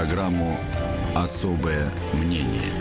программу «Особое мнение».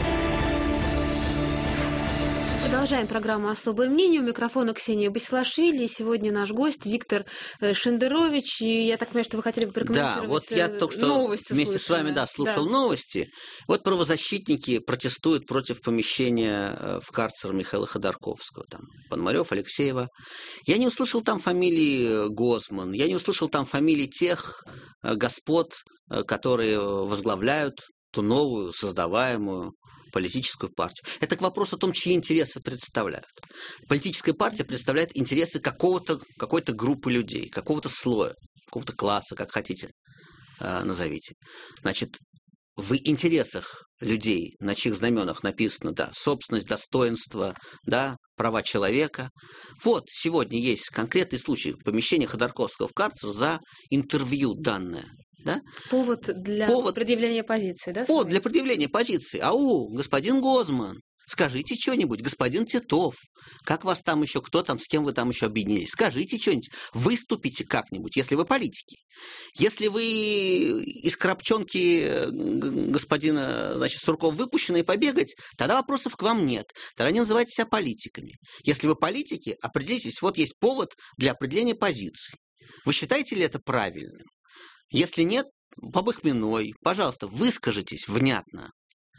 Продолжаем программу «Особое мнение». У микрофона Ксения Басилашвили. Сегодня наш гость Виктор Шендерович. И я так понимаю, что вы хотели бы прокомментировать новости. Да, вот я только что вместе с вами слушал новости. Вот правозащитники протестуют против помещения в карцер Михаила Ходорковского. Там Пономарёв, Алексеева. Я не услышал там фамилии Гозман. Я не услышал там фамилии тех господ, которые возглавляют ту новую, создаваемую политическую партию. Это к вопросу о том, чьи интересы представляют. Политическая партия представляет интересы какой-то группы людей, какого-то слоя, какого-то класса, как хотите назовите. Значит, в интересах людей, на чьих знаменах написано, да, собственность, достоинство, да, права человека. Вот сегодня есть конкретный случай помещения Ходорковского в карцер за интервью данное. Да? Повод для предъявления позиции, да? Повод для предъявления позиции. Господин Гозман, скажите что-нибудь, господин Титов, как вас там еще, кто там, с кем вы там еще объединились, скажите что-нибудь, выступите как-нибудь, если вы политики. Если вы из коробчонки господина, значит, Суркова выпущены и побегать, тогда вопросов к вам нет. Тогда не называйте себя политиками. Если вы политики, определитесь, вот есть повод для определения позиции. Вы считаете ли это правильным? Если нет, побыхменной, пожалуйста, выскажитесь внятно.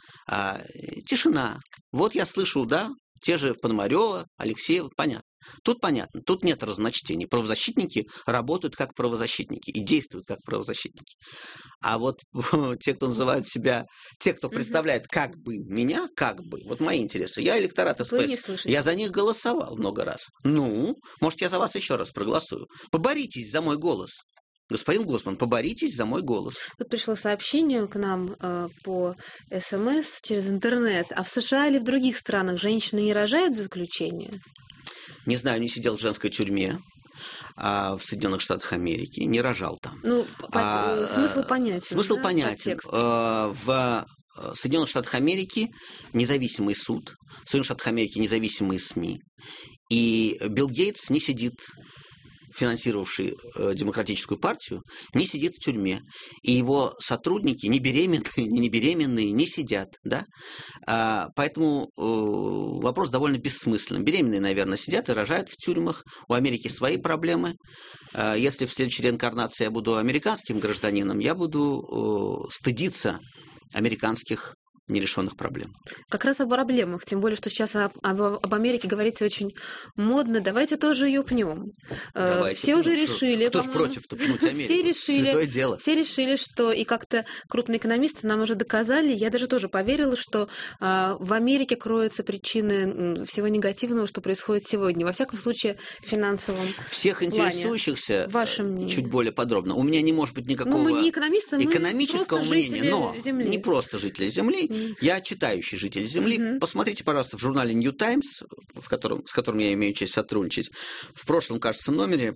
Тишина. Вот я слышу, да, те же Пономарёва, Алексеева, понятно. Тут понятно, тут нет разночтений. Правозащитники работают как правозащитники и действуют как правозащитники. А вот те, кто называют себя, те, кто представляет как бы меня, вот мои интересы. Я электорат СПС, я за них голосовал много раз. Может, я за вас еще раз проголосую. Поборитесь за мой голос. Господин Гозман, поборитесь за мой голос. Тут пришло сообщение к нам по СМС через интернет. А в США или в других странах женщины не рожают за исключение? Не знаю, не сидел в женской тюрьме в Соединенных Штатах Америки, не рожал там. Смысл понятен. Смысл понятен. В Соединенных Штатах Америки независимый суд, в Соединенных Штатах Америки независимые СМИ. И Билл Гейтс не сидит, финансировавший демократическую партию, не сидит в тюрьме. И его сотрудники, не беременные, не сидят. Да? Поэтому вопрос довольно бессмысленный. Беременные, наверное, сидят и рожают в тюрьмах. У Америки свои проблемы. Если в следующей реинкарнации я буду американским гражданином, я буду стыдиться американских нерешенных проблем. Как раз о проблемах, тем более, что сейчас об Америке говорится очень модно. Давайте тоже ее пнем. Все уже решили. Кто ж против-то пнуть Америку? Святое дело. Все решили, что и как-то крупные экономисты нам уже доказали, я даже тоже поверила, что в Америке кроются причины всего негативного, что происходит сегодня. Во всяком случае, в финансовом Всех интересующихся чуть более подробно. У меня не может быть никакого мы не экономисты, мы экономического мнения, но Земли. Не просто жители Земли. Я читающий житель Земли. Посмотрите, пожалуйста, в журнале New Times, с которым я имею честь сотрудничать. В прошлом, кажется, номере,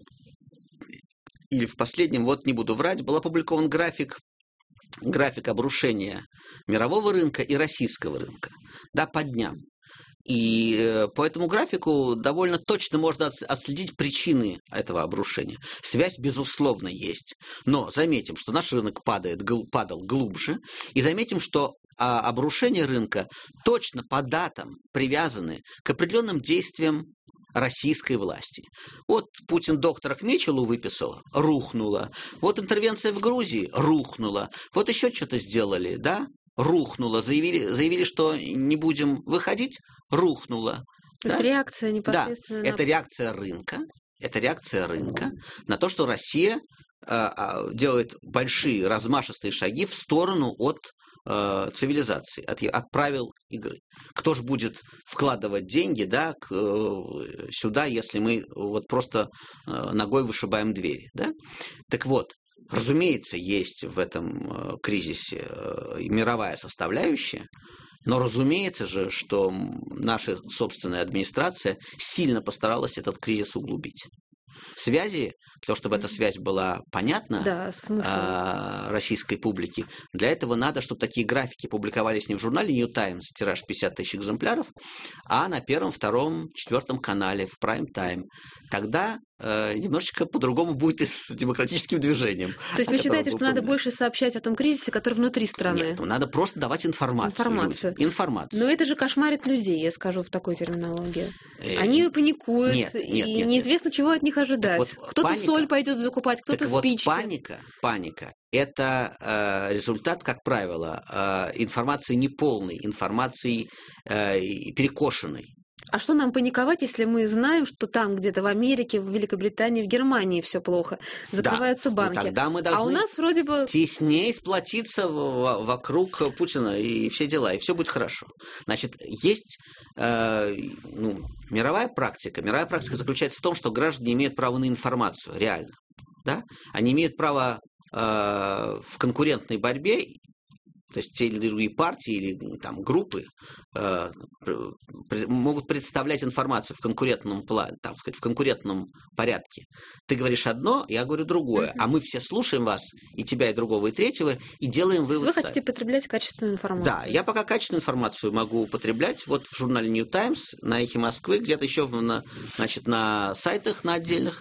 или в последнем, вот не буду врать, был опубликован график обрушения мирового рынка и российского рынка. Да, по дням. И по этому графику довольно точно можно отследить причины этого обрушения. Связь, безусловно, есть. Но заметим, что наш рынок падал глубже. И заметим, что обрушение рынка точно по датам привязаны к определенным действиям российской власти. Вот Путин доктора к Мечелу выписал, рухнуло. Вот интервенция в Грузии, рухнула. Вот еще что-то сделали, да? Рухнуло. Заявили, что не будем выходить, рухнуло. То есть реакция непосредственно. Да, это реакция рынка на то, что Россия делает большие размашистые шаги в сторону от цивилизации, от правил игры. Кто же будет вкладывать деньги, да, сюда, если мы вот просто ногой вышибаем двери, да? Так вот, разумеется, есть в этом кризисе мировая составляющая, но разумеется же, что наша собственная администрация сильно постаралась этот кризис углубить. Связи для того, чтобы эта связь была понятна, Да, смысл. Российской публике, для этого надо, чтобы такие графики публиковались не в журнале New Times, тираж 50 тысяч экземпляров, а на Первом, Втором, Четвертом канале, в прайм-тайм. Тогда немножечко по-другому будет и с демократическим движением. То есть вы считаете, что надо больше сообщать о том кризисе, который внутри страны? Нет, надо просто давать информацию. Информацию. Но это же кошмарит людей, я скажу в такой терминологии. Они паникуют, и неизвестно, чего от них ожидать. Вот кто-то соль пойдет закупать, кто-то спички. Вот паника – это результат, как правило, информации неполной, информации перекошенной. А что нам паниковать, если мы знаем, что там где-то в Америке, в Великобритании, в Германии все плохо, закрываются банки? Тогда мы должны у нас вроде бы теснее сплотиться вокруг Путина и все дела, и все будет хорошо. Значит, есть мировая практика. Мировая практика заключается в том, что граждане имеют право на информацию, реально. Да? Они имеют право в конкурентной борьбе, то есть те или другие партии или там, группы могут представлять информацию в конкурентном плане, так сказать, в конкурентном порядке. Ты говоришь одно, я говорю другое, а мы все слушаем вас, и тебя, и другого, и третьего, и делаем вывод. Вы хотите потреблять качественную информацию? Да, я пока качественную информацию могу употреблять. Вот в журнале New Times, на Эхе Москвы, где-то еще на сайтах на отдельных,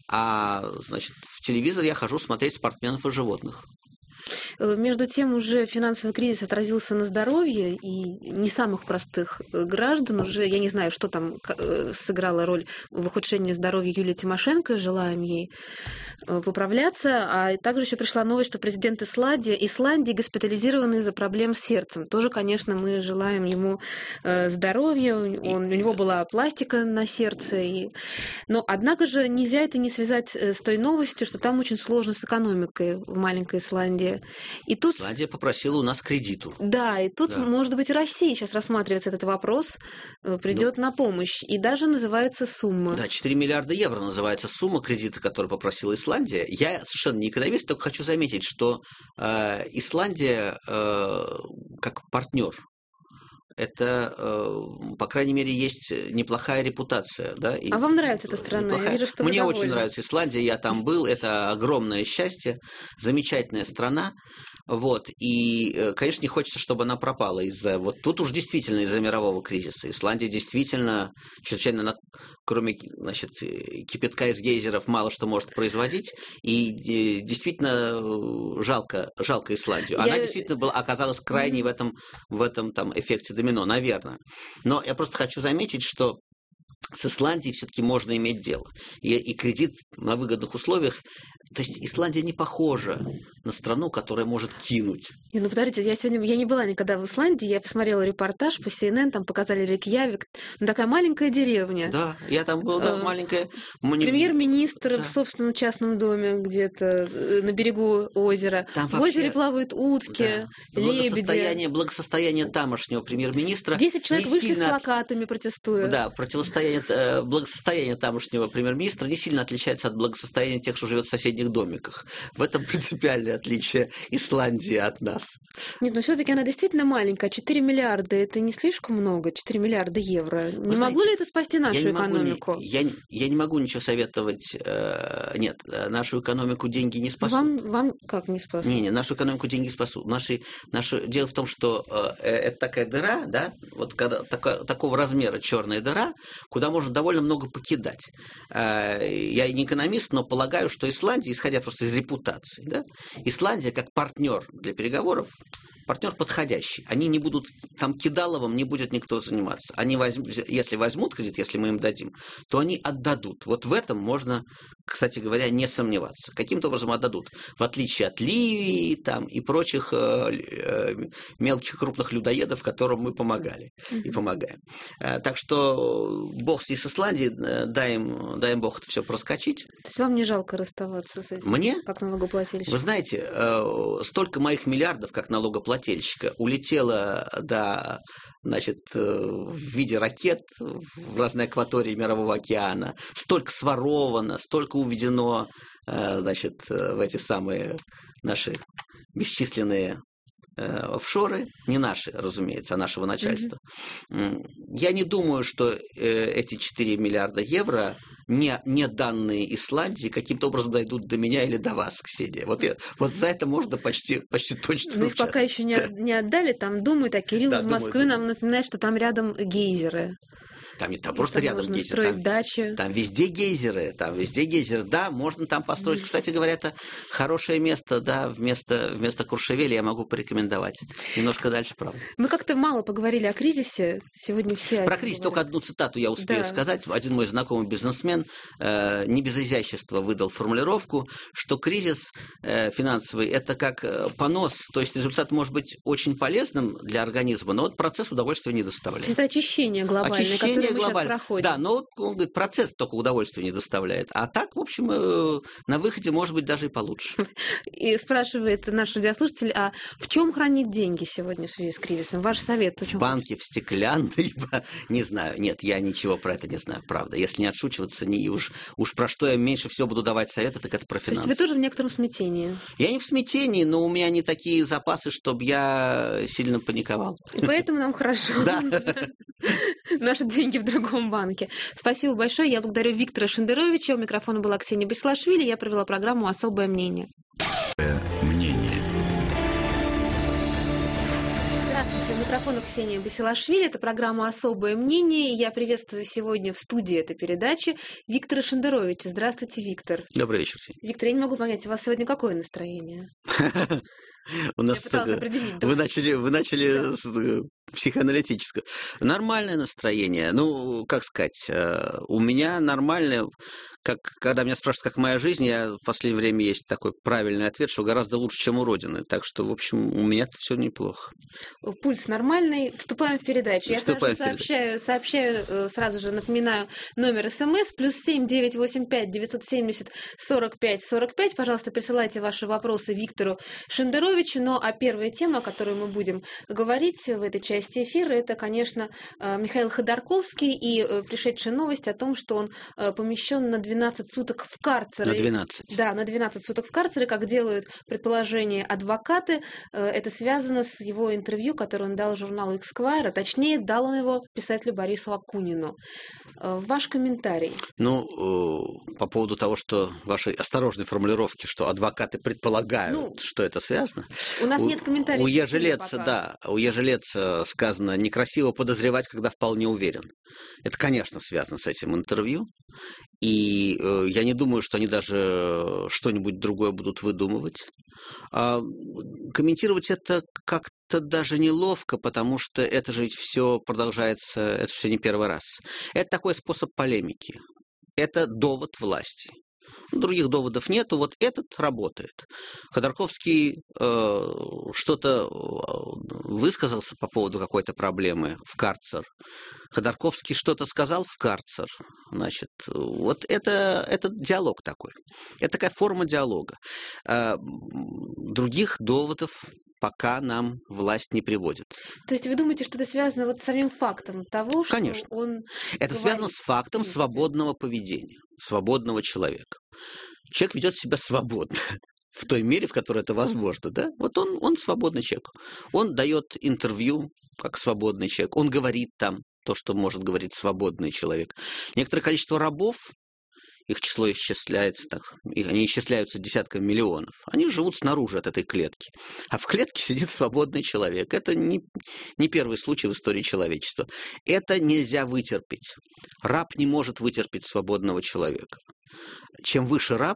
а значит, в телевизор я хожу смотреть спортсменов и животных. Между тем, уже финансовый кризис отразился на здоровье, и не самых простых граждан. Уже, я не знаю, что там сыграла роль в ухудшении здоровья Юлии Тимошенко, желаем ей поправляться. А также еще пришла новость, что президент Исландии госпитализирован из-за проблем с сердцем. Тоже, конечно, мы желаем ему здоровья. У него была пластика на сердце. Но, однако же, нельзя это не связать с той новостью, что там очень сложно с экономикой в маленькой Исландии. И тут... Исландия попросила у нас кредиту. Да, и тут, может быть, Россия сейчас рассматривается этот вопрос, придет на помощь. И даже называется сумма. Да, 4 миллиарда евро называется сумма кредита, которую попросила Исландия. Я совершенно не экономист, только хочу заметить, что Исландия как партнер, это, по крайней мере, есть неплохая репутация. Да? А вам нравится эта страна? Я вижу, что Мне очень нравится Исландия, я там был, это огромное счастье, замечательная страна. Вот. И, конечно, не хочется, чтобы она пропала из-за... Вот тут уж действительно из-за мирового кризиса. Исландия действительно, чрезвычайно, кроме, значит, кипятка из гейзеров, мало что может производить. И действительно жалко Исландию. Она действительно оказалась крайней в этом там, эффекте домино, наверное. Но я просто хочу заметить, что с Исландией все-таки можно иметь дело. И кредит на выгодных условиях. То есть Исландия не похожа на страну, которая может кинуть. Ну, подождите, я не была никогда в Исландии, я посмотрела репортаж по CNN, там показали Рейкьявик, такая маленькая деревня. Да, я там был, да, маленькая. Премьер-министр в собственном частном доме где-то на берегу озера. Там в озере плавают утки, лебеди. Благосостояние тамошнего премьер-министра. 10 человек вышли с плакатами, протестуя. Да, благосостояние тамошнего премьер-министра не сильно отличается от благосостояния тех, кто живет в соседних домиках. В этом принципиальное отличие Исландии от нас. Нет, но все-таки она действительно маленькая. 4 миллиарда – это не слишком много? 4 миллиарда евро. Не могло ли это спасти нашу экономику? Я не могу ничего советовать. Нет, нашу экономику деньги не спасут. Вам как не спасут? Не, нашу экономику деньги спасут. Дело в том, что это такая дыра, да, вот когда такого размера черная дыра, куда можно довольно много покидать. Я не экономист, но полагаю, что Исландия, исходя просто из репутации, да, Исландия как партнер для переговоров, партнер подходящий. Они не будут, там кидаловым не будет никто заниматься. Они если возьмут кредит, если мы им дадим, то они отдадут. Вот в этом можно, кстати говоря, не сомневаться. Каким-то образом отдадут. В отличие от Ливии там, и прочих мелких крупных людоедов, которым мы помогали и помогаем. Так что бог с Исландией, дай им бог это все проскочить. То есть вам не жалко расставаться с этим? Мне? Как налогоплательщик? Вы знаете, столько моих миллиардов, как налогоплательщика, улетело в виде ракет в разной акватории Мирового океана, столько своровано, столько уведено, в эти самые наши бесчисленные офшоры, не наши, разумеется, а нашего начальства. Я не думаю, что эти 4 миллиарда евро, не данные Исландии, каким-то образом дойдут до меня или до вас, Ксения. Вот за это можно почти точно Но их пока еще не отдали, там думают, а Кирилл из Москвы нам напоминает, что там рядом гейзеры. Там не просто рядом можно гейзеры, строить дачи. Там везде гейзеры, Да, можно там построить. Кстати говоря, это хорошее место, да, вместо Куршевеля я могу порекомендовать. Немножко дальше, правда. Мы как-то мало поговорили о кризисе. Сегодня все... Про кризис только одну цитату я успею сказать. Один мой знакомый бизнесмен не без изящества выдал формулировку, что кризис финансовый – это как понос, то есть результат может быть очень полезным для организма, но вот процесс удовольствия не доставляет. Это очищение глобальное, которое мы сейчас проходим. Да, но он говорит, процесс только удовольствия не доставляет. А так, в общем, на выходе может быть даже и получше. И спрашивает наш радиослушатель, а в чем хранить деньги сегодня в связи с кризисом? Ваш совет? В банке, в стеклянной, не знаю. Нет, я ничего про это не знаю, правда. Если не отшучиваться, уж про что я меньше всего буду давать советы, так это про финансы. То есть вы тоже в некотором смятении? Я не в смятении, но у меня не такие запасы, чтобы я сильно паниковал. И поэтому нам хорошо. Да. Наши деньги в другом банке. Спасибо большое. Я благодарю Виктора Шендеровича. У микрофона была Ксения Басилашвили. Я провела программу «Особое мнение». Мнение. Здравствуйте, у микрофона Ксения Басилашвили. Это программа «Особое мнение». И я приветствую сегодня в студии этой передачи Виктора Шендеровича. Здравствуйте, Виктор. Добрый вечер, Ксения. Виктор, я не могу понять, у вас сегодня какое настроение? У нас вы начали с психоаналитического. Нормальное настроение. Ну, как сказать, у меня нормальное. Когда меня спрашивают, как моя жизнь, в последнее время есть такой правильный ответ, что гораздо лучше, чем у Родины. Так что, в общем, у меня-то все неплохо. Пульс нормальный. Вступаем в передачу. Я сообщаю, сразу же напоминаю, номер СМС +7 985 970 45 45. Пожалуйста, присылайте ваши вопросы Виктору Шендеровичу. Ну, а первая тема, о которой мы будем говорить в этой части эфира, это, конечно, Михаил Ходорковский и пришедшая новость о том, что он помещен на 12 суток в карцер. На 12. Да, на 12 суток в карцере, как делают предположения адвокаты. Это связано с его интервью, которое он дал журналу Esquire, а точнее, дал он его писателю Борису Акунину. Ваш комментарий? Ну, по поводу того, что вашей осторожной формулировки, что адвокаты предполагают, что это связано. У нас нет комментариев. У Ежелеца сказано «некрасиво подозревать, когда вполне уверен». Это, конечно, связано с этим интервью. И я не думаю, что они даже что-нибудь другое будут выдумывать. А комментировать это как-то даже неловко, потому что это же ведь все продолжается, это все не первый раз. Это такой способ полемики. Это довод власти. Других доводов нету, вот этот работает. Ходорковский что-то высказался по поводу какой-то проблемы в карцер. Ходорковский что-то сказал в карцер. Значит, вот это диалог такой. Это такая форма диалога. Других доводов пока нам власть не приводит. То есть вы думаете, что это связано вот с самим фактом того, что Конечно. он Это связано с фактом свободного поведения, свободного человека. Человек ведет себя свободно, в той мере, в которой это возможно. Да? Вот он свободный человек. Он дает интервью как свободный человек. Он говорит там то, что может говорить свободный человек. Некоторое количество рабов, их число исчисляется, они исчисляются десятками миллионов. Они живут снаружи от этой клетки. А в клетке сидит свободный человек. Это не первый случай в истории человечества. Это нельзя вытерпеть. Раб не может вытерпеть свободного человека. Чем выше раб,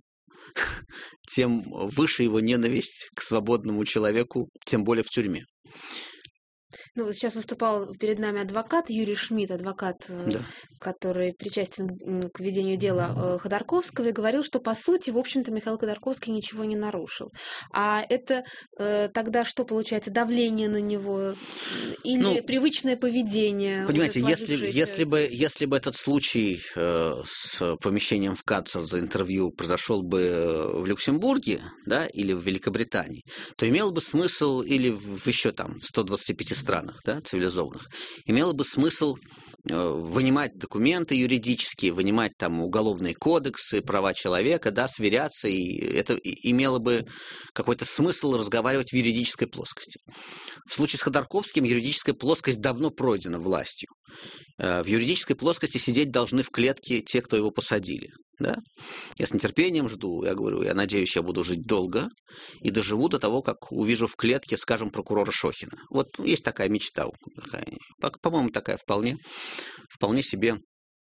тем выше его ненависть к свободному человеку, тем более в тюрьме. Ну, вот сейчас выступал перед нами адвокат Юрий Шмидт, адвокат, который причастен к ведению дела Ходорковского, и говорил, что, по сути, в общем-то, Михаил Ходорковский ничего не нарушил. А это тогда что получается? Давление на него или привычное поведение? Понимаете, если бы этот случай с помещением в карцер за интервью произошел бы в Люксембурге, да, или в Великобритании, то имело бы смысл, или в еще там 125 странах, да, цивилизованных, имело бы смысл вынимать документы юридические, вынимать там уголовные кодексы, права человека, да, сверяться, и это имело бы какой-то смысл разговаривать в юридической плоскости. В случае с Ходорковским юридическая плоскость давно пройдена властью. В юридической плоскости сидеть должны в клетке те, кто его посадили. Да? Я с нетерпением жду, я говорю, я надеюсь, я буду жить долго и доживу до того, как увижу в клетке, скажем, прокурора Шохина. Вот есть такая мечта, по-моему, такая вполне себе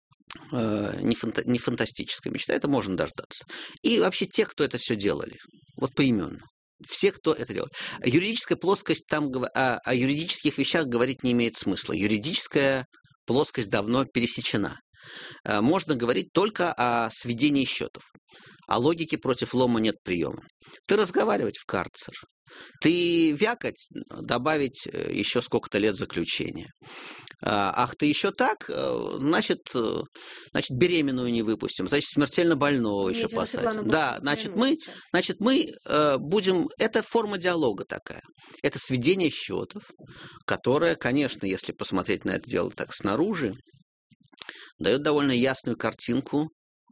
не фантастическая мечта, это можно дождаться. И вообще те, кто это все делали, вот поименно. Все, кто это делает. Юридическая плоскость, там о юридических вещах говорить не имеет смысла. Юридическая плоскость давно пересечена. Можно говорить только о сведении счетов. О логике против лома нет приема. Ты разговаривать в карцер. Ты вякать, добавить еще сколько-то лет заключения. Ах, ты еще так, значит, беременную не выпустим, значит, смертельно больного еще посадим. Да, значит, мы будем... Это форма диалога такая. Это сведение счетов, которое, конечно, если посмотреть на это дело так снаружи, дает довольно ясную картинку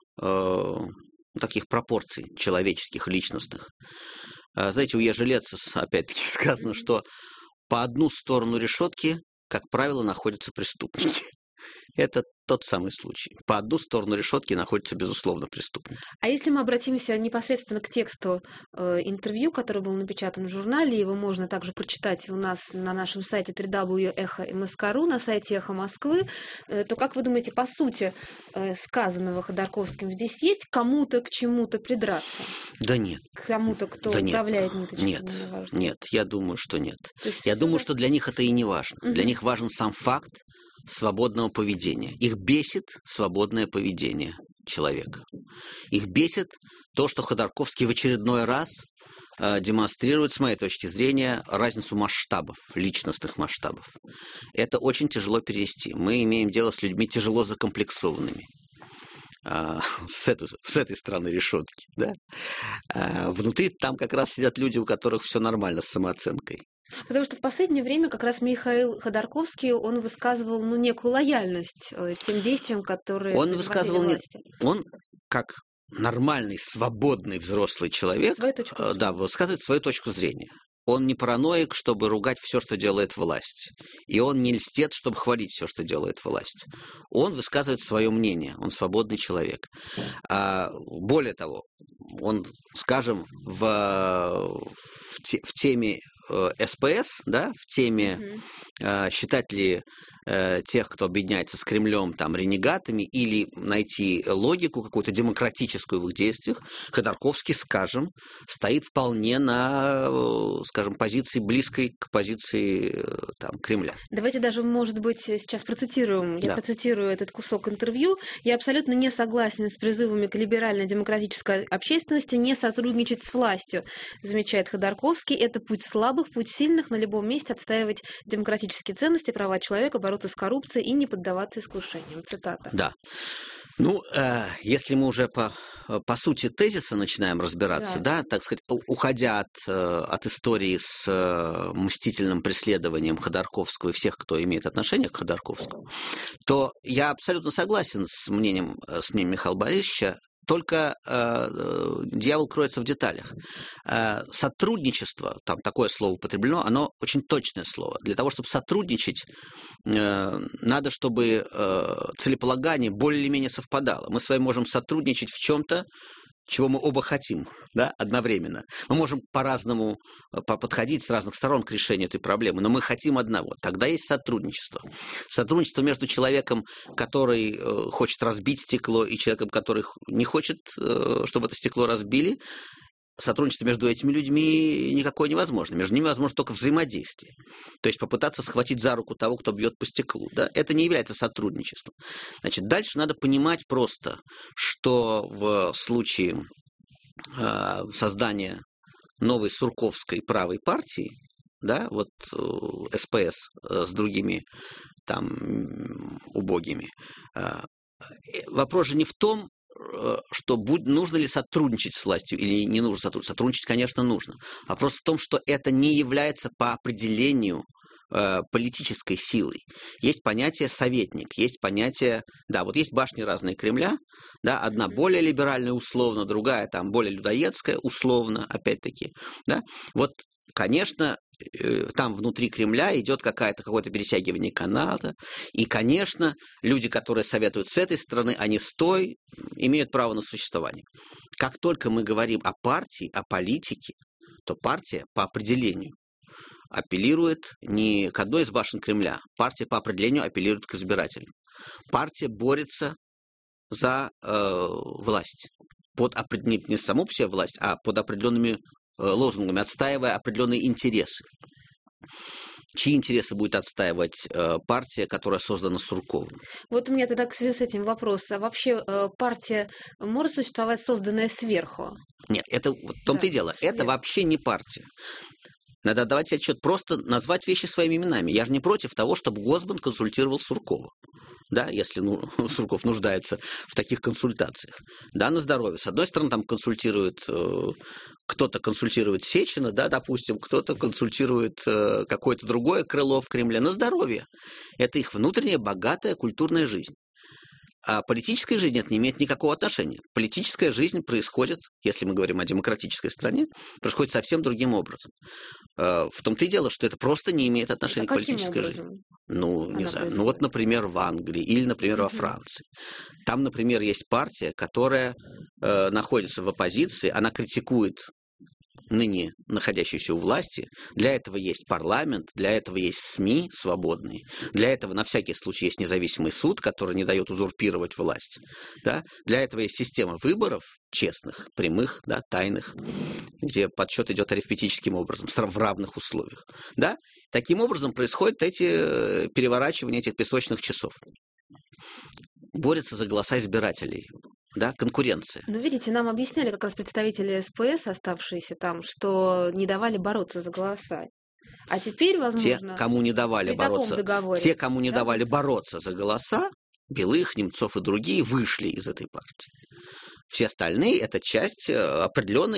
таких пропорций человеческих, личностных. Знаете, у Ежи Лецис, опять-таки, сказано, что по одну сторону решетки, как правило, находятся преступники. Это тот самый случай. По одну сторону решетки находится, безусловно, преступник. А если мы обратимся непосредственно к тексту интервью, которое было напечатано в журнале, его можно также прочитать у нас на нашем сайте www.echo.msk.ru, на сайте «Эхо Москвы», то как вы думаете, по сути сказанного Ходорковским здесь есть кому-то к чему-то придраться? Да нет. К кому-то, кто управляет ниточками? Нет, я думаю, что нет. Я думаю, что для них это и не важно. Для них важен сам факт свободного поведения. Их бесит свободное поведение человека. Их бесит то, что Ходорковский в очередной раз демонстрирует, с моей точки зрения, разницу масштабов, личностных масштабов. Это очень тяжело перенести. Мы имеем дело с людьми тяжело закомплексованными. С этой стороны решетки. Да? Внутри там как раз сидят люди, у которых все нормально с самооценкой. Потому что в последнее время как раз Михаил Ходорковский, он высказывал некую лояльность тем действиям, которые он высказывал власти. Он, как нормальный, свободный взрослый человек, высказывает свою точку зрения. Он не параноик, чтобы ругать все, что делает власть. И он не льстец, чтобы хвалить все, что делает власть. Он высказывает свое мнение. Он свободный человек. Более того, он, скажем, в теме СПС, да, в теме считать ли тех, кто объединяется с Кремлем, там, ренегатами, или найти логику какую-то демократическую в их действиях, Ходорковский, скажем, стоит вполне на, скажем, позиции близкой к позиции там, Кремля. Давайте даже, может быть, сейчас процитируем. Я процитирую этот кусок интервью. «Я абсолютно не согласен с призывами к либерально-демократической общественности не сотрудничать с властью», замечает Ходорковский. «Это путь слабых, путь сильных, на любом месте отстаивать демократические ценности, права человека, бороться с коррупцией и не поддаваться искушениям». Цитата. Да. Ну, если мы уже по сути тезиса начинаем разбираться, да, так сказать, уходя от истории с мстительным преследованием Ходорковского и всех, кто имеет отношение к Ходорковскому, то я абсолютно согласен с мнением Михаила Борисовича. Только дьявол кроется в деталях. Сотрудничество, там такое слово употреблено, оно очень точное слово. Для того, чтобы сотрудничать, надо, чтобы целеполагание более-менее совпадало. Мы с вами можем сотрудничать в чем-то, чего мы оба хотим, да, одновременно. Мы можем по-разному подходить с разных сторон к решению этой проблемы, но мы хотим одного. Тогда есть сотрудничество. Сотрудничество между человеком, который хочет разбить стекло, и человеком, который не хочет, чтобы это стекло разбили. Сотрудничество между этими людьми никакое невозможно. Между ними возможно только взаимодействие. То есть попытаться схватить за руку того, кто бьет по стеклу. Да? Это не является сотрудничеством. Значит, дальше надо понимать просто, что в случае создания новой сурковской правой партии, да, вот СПС с другими там убогими, вопрос же не в том, что нужно ли сотрудничать с властью или не нужно сотрудничать. Сотрудничать, конечно, нужно. Вопрос в том, что это не является по определению политической силой. Есть понятие советник, есть понятие, да, вот есть башни разные Кремля, да, одна более либеральная условно, другая там более людоедская условно, опять-таки, да. Вот, конечно, там внутри Кремля идет какое-то перетягивание каната, и, конечно, люди, которые советуют с этой стороны, они с той имеют право на существование. Как только мы говорим о партии, о политике, то партия по определению апеллирует не к одной из башен Кремля. Партия по определению апеллирует к избирателям. Партия борется за власть. Не саму по себе власть, а под определенными лозунгами, отстаивая определенные интересы. Чьи интересы будет отстаивать партия, которая создана Сурковым? Вот у меня тогда в связи с этим вопрос. А вообще партия может существовать, созданная сверху? Нет, это в том-то и дело. Это вообще не партия. Надо отдавать себе отчет, просто назвать вещи своими именами. Я же не против того, чтобы Госман консультировал Суркова. Да, если Сурков нуждается в таких консультациях. Да, на здоровье. С одной стороны, там консультирует, кто-то консультирует Сечина, да, допустим, кто-то консультирует какое-то другое крыло в Кремле. На здоровье. Это их внутренняя, богатая культурная жизнь. А политическая жизнь это не имеет никакого отношения. Политическая жизнь происходит, если мы говорим о демократической стране, происходит совсем другим образом. В том-то и дело, что это просто не имеет отношения к политической жизни. Ну, не знаю. Ну, вот, например, в Англии или, например, во Франции. Там, например, есть партия, которая находится в оппозиции, она критикует ныне находящиеся у власти. Для этого есть парламент, для этого есть СМИ свободные, для этого на всякий случай есть независимый суд, который не дает узурпировать власть. Да? Для этого есть система выборов честных, прямых, да, тайных, где подсчет идет арифметическим образом, в равных условиях. Да? Таким образом происходят эти переворачивания этих песочных часов. Борются за голоса избирателей. Да, конкуренция. Ну, видите, нам объясняли как раз представители СПС, оставшиеся там, что не давали бороться за голоса. А теперь, возможно, те, кому не давали бороться, те, кому не давали бороться за голоса, Белых, Немцов и другие, вышли из этой партии. Все остальные – это часть определенного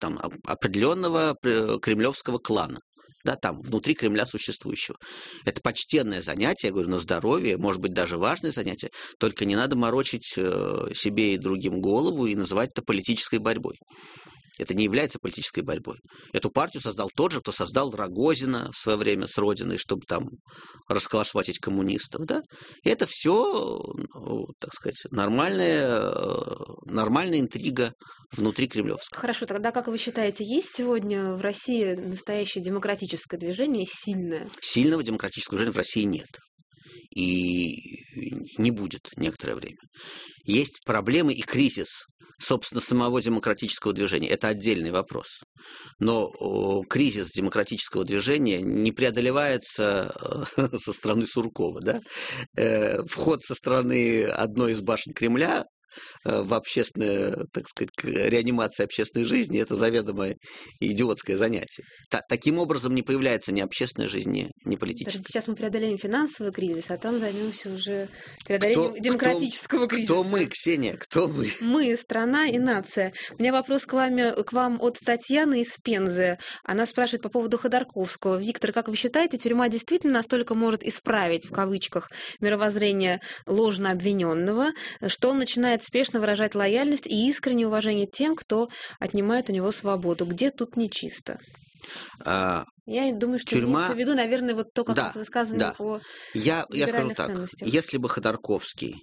кремлевского клана. Да, там, внутри Кремля существующего. Это почтенное занятие, я говорю, на здоровье, может быть, даже важное занятие, только не надо морочить себе и другим голову и называть это политической борьбой. Это не является политической борьбой. Эту партию создал тот же, кто создал Рогозина в свое время с Родиной, чтобы там расколошматить коммунистов. Да? И это все, так сказать, нормальная интрига внутри кремлевского. Хорошо, тогда как вы считаете, есть сегодня в России настоящее демократическое движение сильное? Сильного демократического движения в России нет. И не будет некоторое время. Есть проблемы и кризис, собственно, самого демократического движения. Это отдельный вопрос. Но кризис демократического движения не преодолевается со стороны Суркова. Да? Вход со стороны одной из башен Кремля в общественное, так сказать, реанимация общественной жизни – это заведомо идиотское занятие. Таким образом не появляется ни общественная жизнь, ни политическая. Сейчас мы преодолеем финансовый кризис, а там займемся уже преодолением демократического кризиса. Кто мы, Ксения? Кто мы? Мы, страна и нация. У меня вопрос к вам от Татьяны из Пензы. Она спрашивает по поводу Ходорковского. Виктор, как вы считаете, тюрьма действительно настолько может исправить, в кавычках, мировоззрение ложно обвиненного, что он начинает спешно выражать лояльность и искреннее уважение тем, кто отнимает у него свободу? Где тут нечисто? Я думаю, что имеется в виду, наверное, вот то, как высказано по либеральных ценностям. Если бы Ходорковский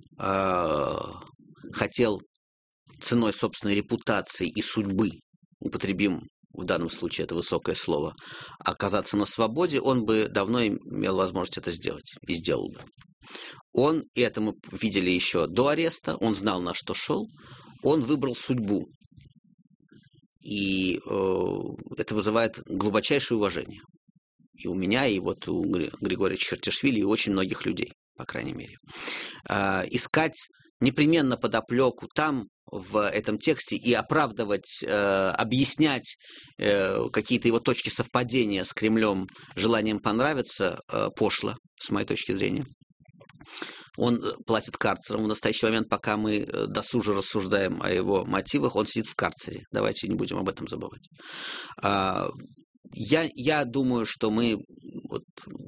хотел ценой собственной репутации и судьбы, употребим в данном случае это высокое слово, оказаться на свободе, он бы давно имел возможность это сделать и сделал бы. Он, и это мы видели еще до ареста, он знал, на что шел, он выбрал судьбу. И это вызывает глубочайшее уважение. И у меня, и вот у Григория Чхартишвили, и у очень многих людей, по крайней мере. Искать непременно подоплеку там, в этом тексте, и оправдывать, объяснять какие-то его точки совпадения с Кремлем желанием понравиться, пошло, с моей точки зрения. Он платит карцером в настоящий момент, пока мы досужо рассуждаем о его мотивах, он сидит в карцере. Давайте не будем об этом забывать. Я думаю, что мы вот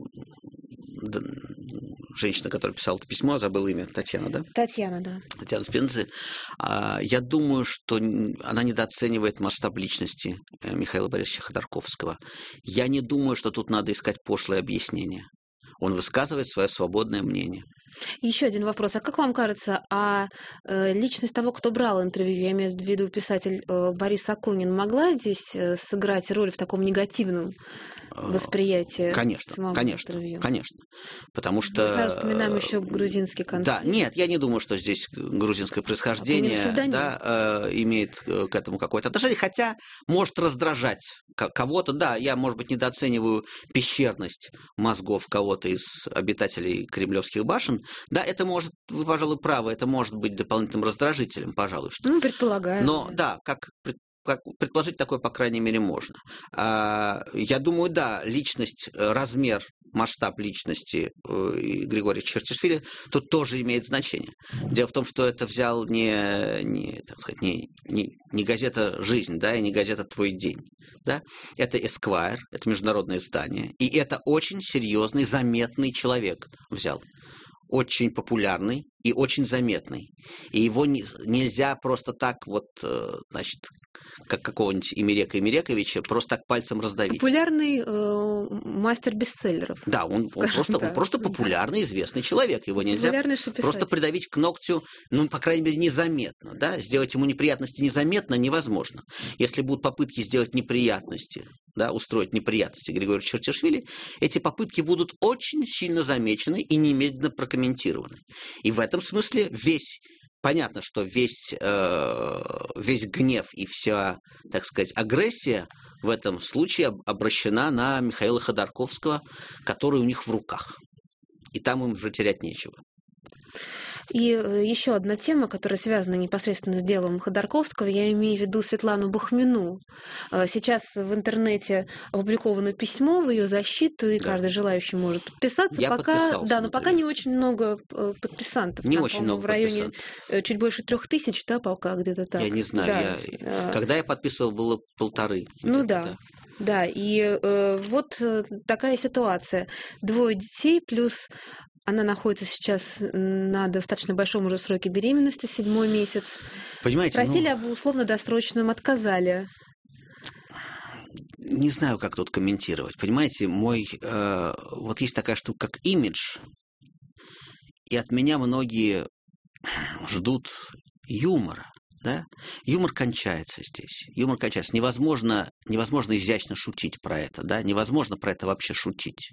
женщина, которая писала это письмо, забыла имя, Татьяна, да? Татьяна, да. Татьяна Спинцы, я думаю, что она недооценивает масштаб личности Михаила Борисовича Ходорковского. Я не думаю, что тут надо искать пошлые объяснения. Он высказывает свое свободное мнение. Еще один вопрос. А как вам кажется, личность того, кто брал интервью, я имею в виду писатель Борис Акунин, могла здесь сыграть роль в таком негативном восприятии самого интервью? Конечно. Потому что... Мы сразу вспоминаем еще грузинский конфликт. Да, нет, я не думаю, что здесь грузинское происхождение имеет к этому какое-то отношение, хотя может раздражать кого-то. Да, я, может быть, недооцениваю пещерность мозгов кого-то из обитателей кремлевских башен. Да, это может, вы, пожалуй, правы, это может быть дополнительным раздражителем, пожалуй. Что. Предполагаю. Но, да, как предположить такое, по крайней мере, можно. Я думаю, да, личность, размер, масштаб личности Григория Чертишвили тут тоже имеет значение. Дело в том, что это взял не газета «Жизнь», да, и не газета «Твой день». Да? Это Esquire, это международное издание, и это очень серьезный, заметный человек взял. Очень популярный и очень заметный. И его нельзя просто так вот, значит, как какого-нибудь Имерека Имерековича, просто так пальцем раздавить. Популярный мастер бестселлеров. Да, он просто популярный, известный человек. Его нельзя просто придавить к ногтю, по крайней мере, незаметно. Да? Сделать ему неприятности незаметно невозможно. Если будут попытки сделать неприятности, да, устроить неприятности Григорию Чертишвили, эти попытки будут очень сильно замечены и немедленно прокомментированы. И в этом смысле понятно, что весь гнев и вся, так сказать, агрессия в этом случае обращена на Михаила Ходорковского, который у них в руках. И там им уже терять нечего. И еще одна тема, которая связана непосредственно с делом Ходорковского, я имею в виду Светлану Бахмину. Сейчас в интернете опубликовано письмо в ее защиту, и каждый желающий может подписаться. Я подписался, но пока не очень много подписантов. Не там, очень много в районе чуть больше 3000, да, пока где-то так. Я не знаю. Когда я подписывал, было 1500. Да, и вот такая ситуация. 2 детей плюс... Она находится сейчас на достаточно большом уже сроке беременности, 7-й месяц. Понимаете, просили об условно-досрочном, отказали. Не знаю, как тут комментировать. Понимаете, вот есть такая штука, как имидж, и от меня многие ждут юмора. Да? Юмор кончается здесь. Юмор кончается. Невозможно изящно шутить про это. Да? Невозможно про это вообще шутить.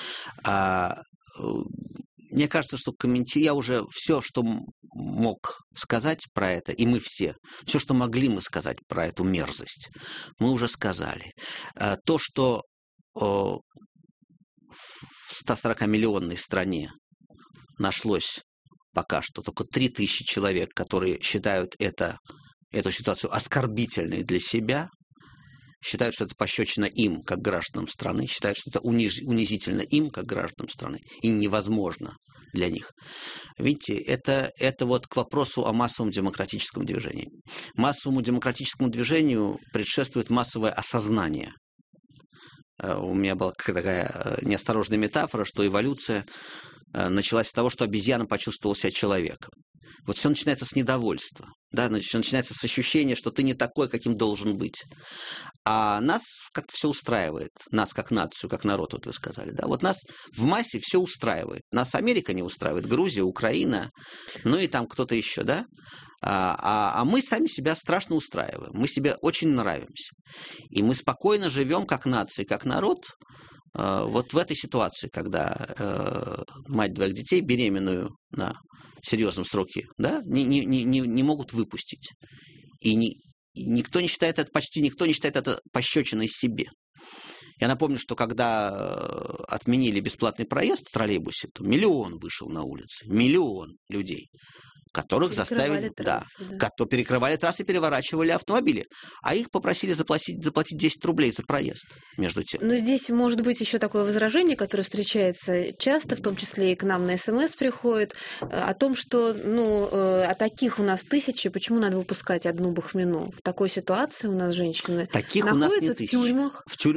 Мне кажется, что я уже все, что мог сказать про это, и мы все что могли мы сказать про эту мерзость, мы уже сказали. То, что в 140-миллионной стране нашлось пока что только 3000 человек, которые считают эту ситуацию оскорбительной для себя, считают, что это пощечина им, как гражданам страны, считают, что это унизительно им, как гражданам страны, и невозможно для них. Видите, это вот к вопросу о массовом демократическом движении. Массовому демократическому движению предшествует массовое осознание. У меня была такая неосторожная метафора, что эволюция началась с того, что обезьяна почувствовала себя человеком. Вот все начинается с недовольства, да, все начинается с ощущения, что ты не такой, каким должен быть. А нас как-то все устраивает, нас как нацию, как народ, вот вы сказали, да. Вот нас в массе все устраивает. Нас Америка не устраивает, Грузия, Украина, ну и там кто-то еще, да. А мы сами себя страшно устраиваем, мы себе очень нравимся. И мы спокойно живем как нация, как народ, вот в этой ситуации, когда мать 2 детей, беременную на серьезном сроке, да, не могут выпустить. И никто не считает это, почти никто не считает это пощечиной себе. Я напомню, что когда отменили бесплатный проезд в троллейбусе, то 1 000 000 вышел на улицы. 1 000 000 людей, которых заставили, перекрывали трассы, переворачивали автомобили, а их попросили заплатить 10 рублей за проезд, между тем. Но здесь может быть еще такое возражение, которое встречается часто, в том числе и к нам на СМС приходит, о том, что, таких у нас 1000, почему надо выпускать одну Бахмину? В такой ситуации у нас женщины таких находятся у нас нет в тюрьмах. В тюрьмах находятся.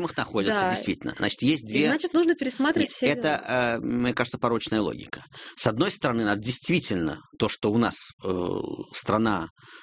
пользуются, Да. действительно. Значит, есть И две... значит, нужно пересматривать все дела. Это, мне кажется, порочная логика. С одной стороны, надо действительно то, что у нас страна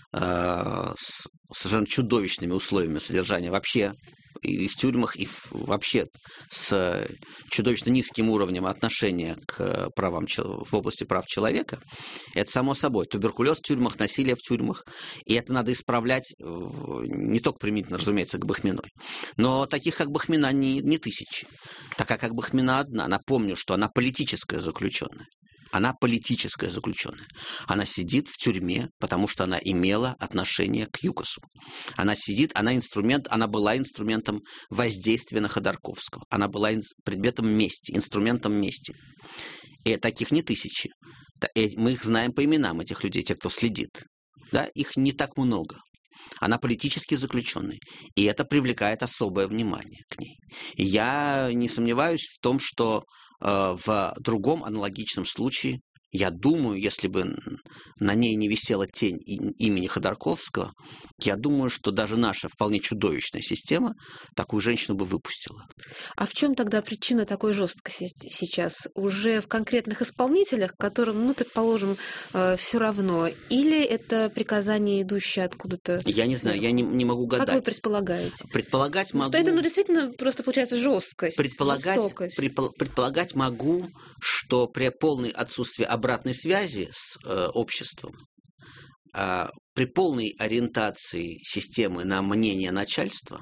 с совершенно чудовищными условиями содержания вообще и в тюрьмах, и вообще с чудовищно низким уровнем отношения к правам в области прав человека, это само собой. Туберкулез в тюрьмах, насилие в тюрьмах, и это надо исправлять не только применительно, разумеется, к Бахминой, но таких, как Бахмина, не тысячи. Такая, как Бахмина, одна. Напомню, что она политическая заключенная. Она политическая заключенная. Она сидит в тюрьме, потому что она имела отношение к ЮКОСу. Она сидит, она была инструментом воздействия на Ходорковского. Она была предметом мести, инструментом мести. И таких не тысячи. Мы их знаем по именам, этих людей, те, кто следит. Да? Их не так много. Она политически заключенная. И это привлекает особое внимание к ней. И я не сомневаюсь в том, что в другом аналогичном случае, я думаю, если бы на ней не висела тень имени Ходорковского, я думаю, что даже наша вполне чудовищная система такую женщину бы выпустила. А в чем тогда причина такой жесткости сейчас? Уже в конкретных исполнителях, которым, предположим, все равно? Или это приказание, идущее откуда-то? Я не знаю, я не могу гадать. Как вы предполагаете? Предполагать могу... Что это, действительно, просто получается жесткость, жестокость. Предполагать могу, что при полной отсутствии обратной связи с обществом, при полной ориентации системы на мнение начальства,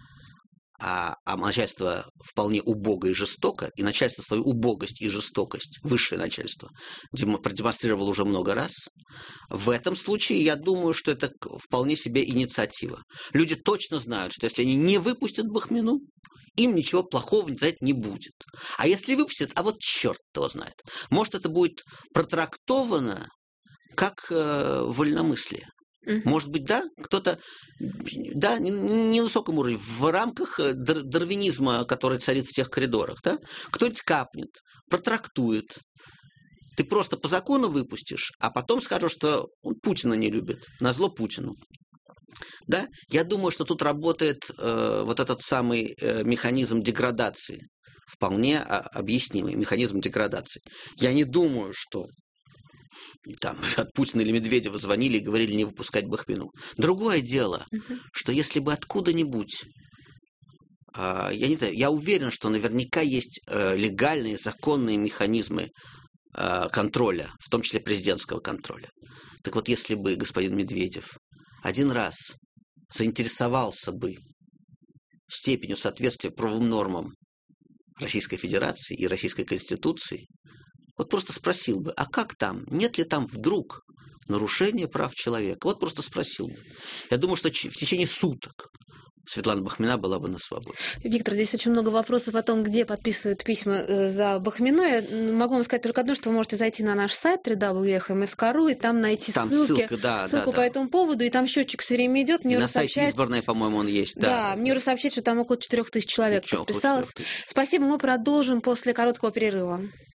а начальство вполне убого и жестоко, и начальство свою убогость и жестокость, высшее начальство, продемонстрировало уже много раз, в этом случае я думаю, что это вполне себе инициатива. Люди точно знают, что если они не выпустят Бахмину, им ничего плохого не будет. А если выпустят, а вот черт его знает. Может, это будет протрактовано как вольномыслие. Может быть, да, кто-то, да, не на высоком уровне, в рамках дарвинизма, который царит в тех коридорах, да, кто-нибудь капнет, протрактует. Ты просто по закону выпустишь, а потом скажешь, что он Путина не любит, назло Путину. Да? Я думаю, что тут работает вот этот самый механизм деградации, вполне объяснимый механизм деградации. Я не думаю, что там от Путина или Медведева звонили и говорили не выпускать Бахмину. Другое дело, что если бы откуда-нибудь, я не знаю, я уверен, что наверняка есть легальные, законные механизмы контроля, в том числе президентского контроля. Так вот, если бы господин Медведев один раз заинтересовался бы степенью соответствия правовым нормам Российской Федерации и Российской Конституции, вот просто спросил бы, а как там, нет ли там вдруг нарушения прав человека? Вот просто спросил бы. Я думаю, что в течение суток Светлана Бахмина была бы на свободе. Виктор, здесь очень много вопросов о том, где подписывают письма за Бахмину. Я могу вам сказать только одно, что вы можете зайти на наш сайт www.fmsk.ru и там найти ссылку по этому поводу, и там счетчик все время идет. На сайте избранной, по-моему, он есть. Да, мне сообщают, что там около 4000 человек подписалось. Спасибо, мы продолжим после короткого перерыва.